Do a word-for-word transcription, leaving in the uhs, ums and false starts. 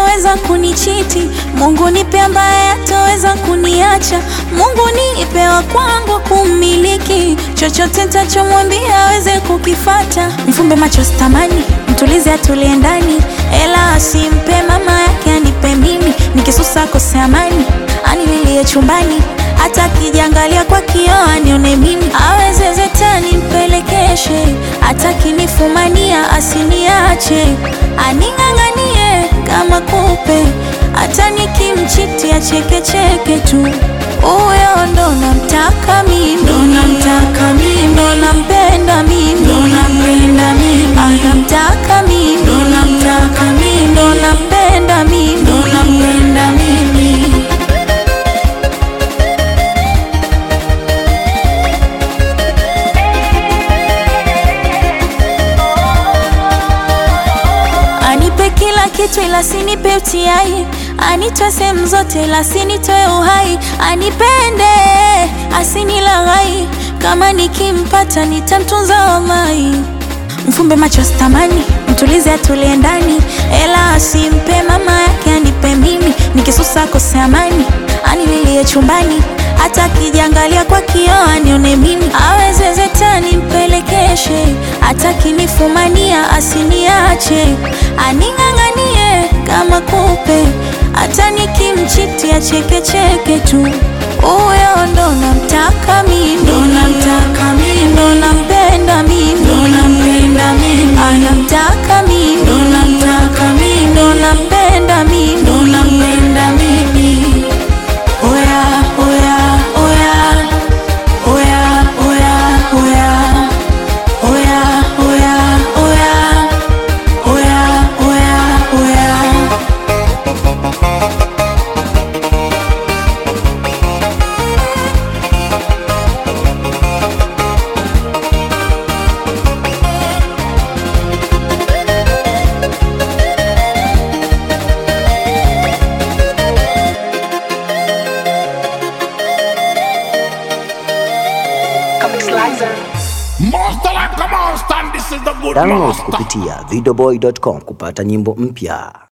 atoweza kunichiti, Mungu nipe ambaye atoweza kuniacha, Mungu nipe wa kwangu kumiliki, chochote nitachomwambia aweze kukifata. Mfumbe macho sitamani, mtulize atulie ndani, ela asimpe mama yake anipe mimi, nikisusa kose amani, anilie chumbani, hata kijangalia kwa kioo anione mimi, aweze zetani mpelekeshe, hata kinifumania asiniache, aning'ang'anie kama kupe, hata nikimchiti acheke cheke tu. Uyo ndo namtaka mimi, ndo namtaka mimi, ndo nampenda mimi, ndo nampenda mimi, anamtaka mimi, ndo namtaka mimi, ndo nampenda mimi, ndo nampenda mimi. Anipe kila kitu ila sinipe utiai, anitoe sehemu zote ila sinitoe uhai, anipende asinilaghai, kama nikimpata nitamtunza wallahi. Mfumbe macho sitamani, mtulize atulie ndani, ela asimpe mama yake anipe mimi, nikisusa kose amani, anilie chumbani, hata kijangalia kwa kioo anione mimi, aweze zetani mpelekeshe, hata kinifumania asiniache, aning'ang'anie kama kupe, hata nikimchiti acheke cheke tu. Uyo ndo namtaka mimi, ndo namtaka mimi, ndo nampenda mimi, ndo nampenda mimi, anamtaka mimi, ndo namtaka mimi, ndo nampenda mimi, ndo nampenda mimi. Oya oya oya oya oya oya oya oya oya oya oya oya. Download kupitia videoboy dot com kupata nyimbo mpya.